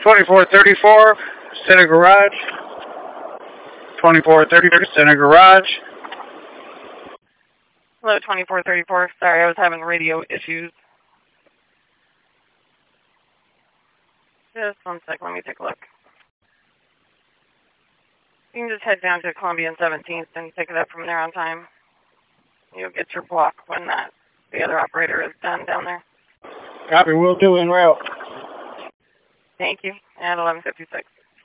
2434, Center Garage. 2434, Center Garage. Hello, 2434. Sorry, I was having radio issues. Just one sec, let me take a look. You can just head down to Columbia and 17th and pick it up from there on time. You'll get your block when the other operator is done down there. Copy, will do, en route. Thank you. At 11:56.